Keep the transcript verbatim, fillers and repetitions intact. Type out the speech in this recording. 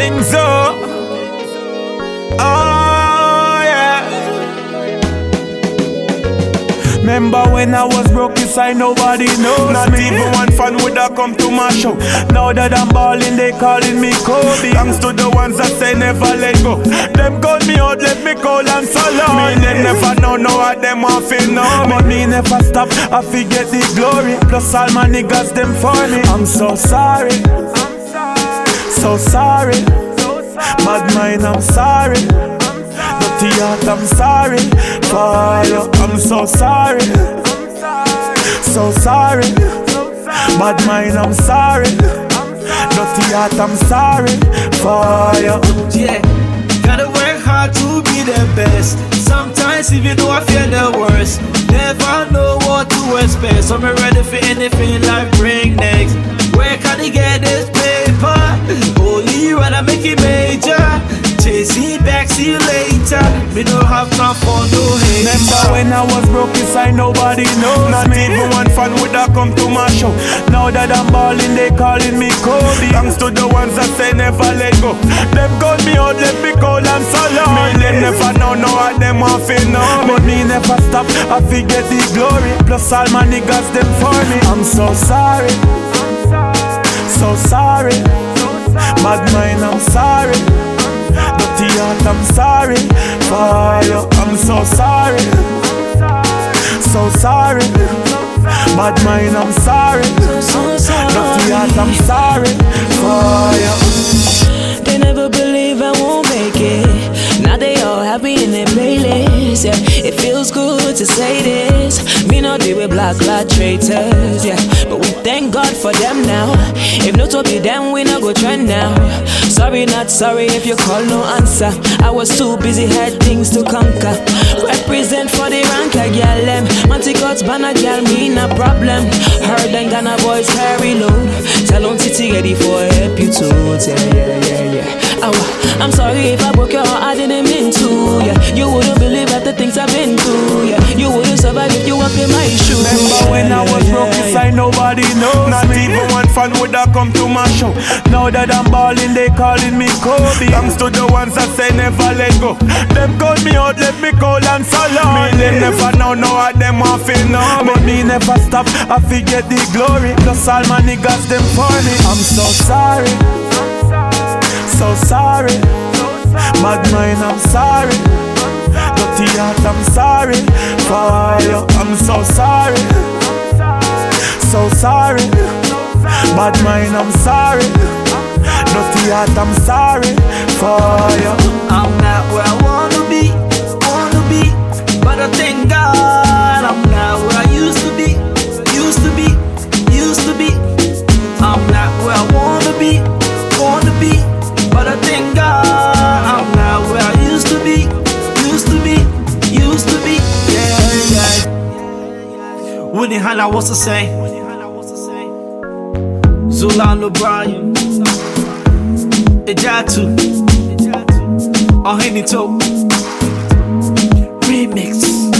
things up. Oh yeah. Remember when I was broke inside, nobody knows Not me. Even one fan would have come to my show. Now that I'm balling, they calling me Kobe. Thanks to the ones that say never let go. Them call me out, let me call and solo. Me them never know, know what them want feel know. But me never stop, I forget the glory. Plus all my niggas, them for me. I'm so sorry, so sorry. Bad mind, I'm sorry. Dirty heart, I'm sorry for you. I'm so sorry, so sorry. Bad mind, I'm sorry. Dirty heart, I'm sorry for you. Yeah, gotta work hard to be the best. Sometimes even though I feel the worst, never know what to expect. So I'm ready for anything life bring next. Where can I get this paper? Only when I make it major. Chasing back, see you later. Me don't have time for no hate. Remember when I was broke inside, nobody knows Not me. Even one fan would have come to my show. Now that I'm balling, they calling me Kobe. Thanks to the ones that say never let go. Them call me out, let me call them solo. Me them never know, know what them want feel know. But me never stop, I forget the glory. Plus all my niggas, them for me. I'm so sorry, so sorry. Bad mind, I'm sorry. Dirty heart, I'm sorry for you. I'm so sorry, so sorry. Bad mind, I'm sorry. Dirty heart, I'm sorry for you. They never believe I won't make it. Now they all happy in their playlist. Yeah, it feels good to say this. Me not deal with black blood traitors. Yeah, but we thank God for them now. If not to be them, we not go trend now. Sorry, not sorry if you call no answer. I was too busy, had things to conquer. Represent for the rank, I girl them. Manticots, banner girl, me no problem. Heard them Ghana boys carry load. Tell on city ready for help you too. Yeah, yeah, yeah, yeah. Oh, I'm sorry if I broke your heart, I didn't mean to. Yeah, you wouldn't believe half the things I've been through. Yeah, you wouldn't survive if you walk in my shoes. Remember yeah, when yeah, I was yeah, broke yeah, inside, yeah. nobody knows Not me. Even one fan would have come to my show. Now that I'm balling, they calling me Kobe. Thanks to the ones that say never let go. Them call me out, let me call and solo. Me them never know, know what them want feel know. But me never stop, I forget the glory. Plus all my niggas, them for me. I'm so sorry, so sorry. Bad mind, I'm sorry. Dirty heart, I'm sorry for you. I'm so sorry, so sorry. Bad mind, I'm sorry. Dirty heart, I'm sorry for you. I'm not where I wanna be, wanna be. But I thank God I'm not where I used to be, used to be, used to be. I'm not where I wanna be, wanna be. But I thank God I'm not where I used to be, used to be, used to be. Yeah, yeah. Winnie Hannah, what's to say? Zulan O'Brien, Ejatu, Ohenito, Remix.